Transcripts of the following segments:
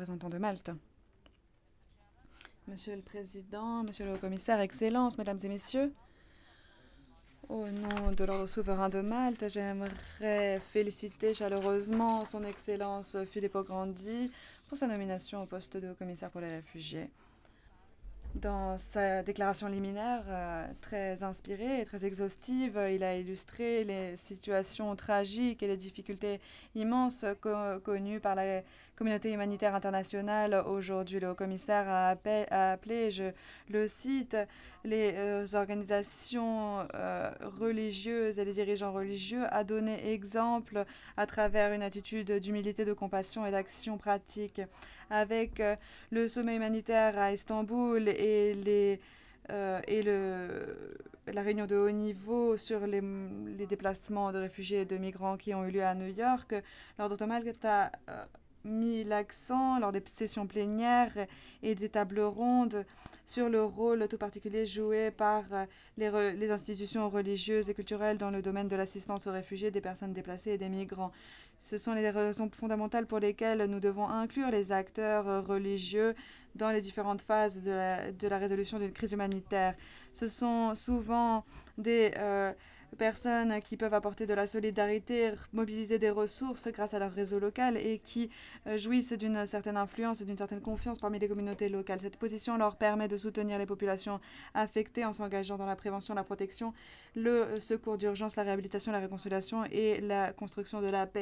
représentant de Malte. Monsieur le Président, Monsieur le Haut-Commissaire, Excellences, Mesdames et Messieurs, au nom de l'Ordre souverain de Malte, j'aimerais féliciter chaleureusement Son Excellence Filippo Grandi pour sa nomination au poste de Haut-Commissaire pour les réfugiés. Dans sa déclaration liminaire très inspirée et très exhaustive, il a illustré les situations tragiques et les difficultés immenses connues par la communauté humanitaire internationale. Aujourd'hui, le haut-commissaire a appelé, je le cite, les organisations religieuses et les dirigeants religieux à donner exemple à travers une attitude d'humilité, de compassion et d'action pratique. Avec le sommet humanitaire à Istanbul et la réunion de haut niveau sur les déplacements de réfugiés et de migrants qui ont eu lieu à New York, l'Ordre de Malte a mis l'accent lors des sessions plénières et des tables rondes sur le rôle tout particulier joué par les institutions religieuses et culturelles dans le domaine de l'assistance aux réfugiés, des personnes déplacées et des migrants. Ce sont les raisons fondamentales pour lesquelles nous devons inclure les acteurs religieux dans les différentes phases de la résolution d'une crise humanitaire. Ce sont souvent des personnes qui peuvent apporter de la solidarité, mobiliser des ressources grâce à leur réseau local et qui jouissent d'une certaine influence et d'une certaine confiance parmi les communautés locales. Cette position leur permet de soutenir les populations affectées en s'engageant dans la prévention, la protection, le secours d'urgence, la réhabilitation, la réconciliation et la construction de la paix.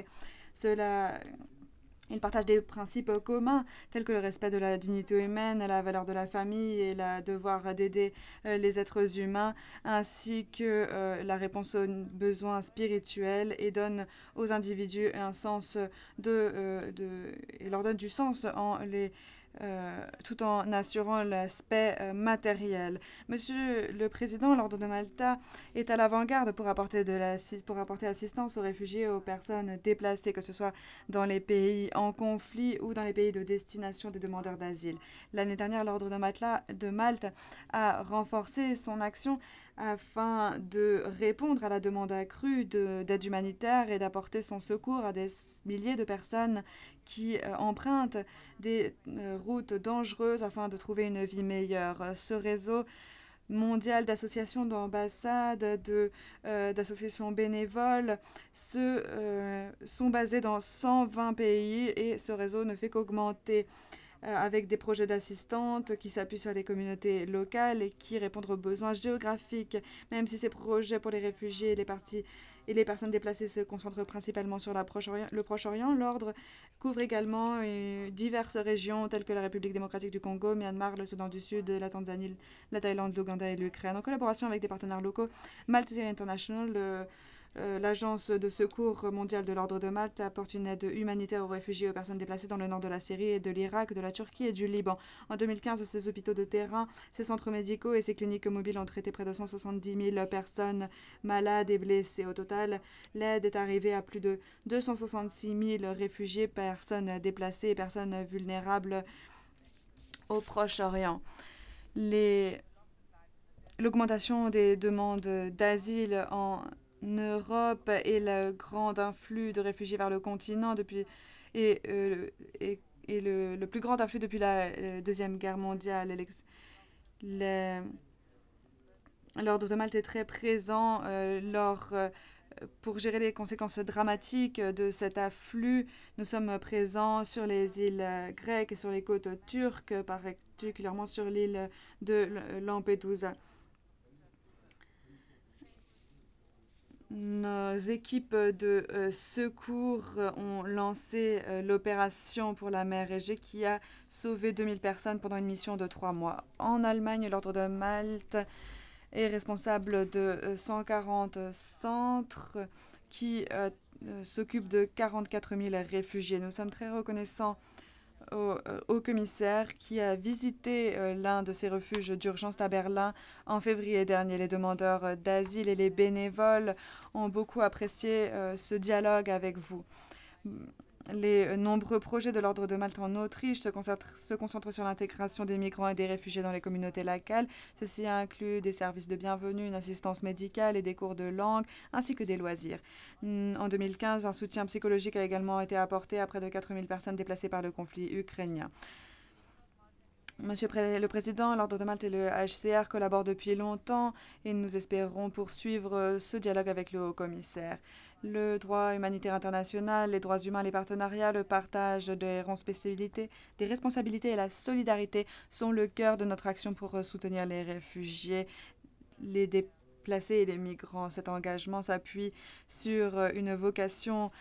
Ils partagent des principes communs tels que le respect de la dignité humaine, la valeur de la famille et le devoir d'aider les êtres humains, ainsi que la réponse aux besoins spirituels et donnent aux individus un sens et leur donne du sens tout en assurant l'aspect matériel. Monsieur le Président, l'Ordre de Malta est à l'avant-garde pour apporter assistance aux réfugiés et aux personnes déplacées, que ce soit dans les pays en conflit ou dans les pays de destination des demandeurs d'asile. L'année dernière, l'Ordre de Malte a renforcé son action afin de répondre à la demande accrue d'aide humanitaire et d'apporter son secours à des milliers de personnes qui empruntent des routes dangereuses afin de trouver une vie meilleure. Ce réseau mondial d'associations, d'ambassades, d'associations bénévoles sont basées dans 120 pays et ce réseau ne fait qu'augmenter avec des projets d'assistantes qui s'appuient sur les communautés locales et qui répondent aux besoins géographiques. Même si ces projets pour les réfugiés et les personnes déplacées se concentrent principalement sur le Proche-Orient, l'Ordre couvre également diverses régions telles que la République démocratique du Congo, Myanmar, le Soudan du Sud, la Tanzanie, la Thaïlande, l'Ouganda et l'Ukraine. En collaboration avec des partenaires locaux, Malte International, l'agence de secours mondial de l'Ordre de Malte apporte une aide humanitaire aux réfugiés et aux personnes déplacées dans le nord de la Syrie et de l'Irak, de la Turquie et du Liban. En 2015, ces hôpitaux de terrain, ces centres médicaux et ces cliniques mobiles ont traité près de 170 000 personnes malades et blessées. Au total, l'aide est arrivée à plus de 266 000 réfugiés, personnes déplacées et personnes vulnérables au Proche-Orient. L'augmentation des demandes d'asile en Europe et le grand influx de réfugiés vers le continent et, euh, et, le plus grand afflux depuis la Deuxième Guerre mondiale. L'Ordre de Malte est très présent pour gérer les conséquences dramatiques de cet afflux. Nous sommes présents sur les îles grecques et sur les côtes turques, particulièrement sur l'île de Lampedusa. Nos équipes de secours ont lancé l'opération pour la mer Égée qui a sauvé 2000 personnes pendant une mission de 3 mois. En Allemagne, l'Ordre de Malte est responsable de 140 centres qui s'occupent de 44 000 réfugiés. Nous sommes très reconnaissants au commissaire qui a visité l'un de ces refuges d'urgence à Berlin en février dernier. Les demandeurs d'asile et les bénévoles ont beaucoup apprécié ce dialogue avec vous. Les nombreux projets de l'Ordre de Malte en Autriche se concentrent sur l'intégration des migrants et des réfugiés dans les communautés locales. Ceci inclut des services de bienvenue, une assistance médicale et des cours de langue, ainsi que des loisirs. En 2015, un soutien psychologique a également été apporté à près de 4000 personnes déplacées par le conflit ukrainien. Le Président, l'Ordre de Malte et le HCR collaborent depuis longtemps et nous espérons poursuivre ce dialogue avec le Haut-Commissaire. Le droit humanitaire international, les droits humains, les partenariats, le partage des responsabilités et la solidarité sont le cœur de notre action pour soutenir les réfugiés, les déplacés et les migrants. Cet engagement s'appuie sur une vocation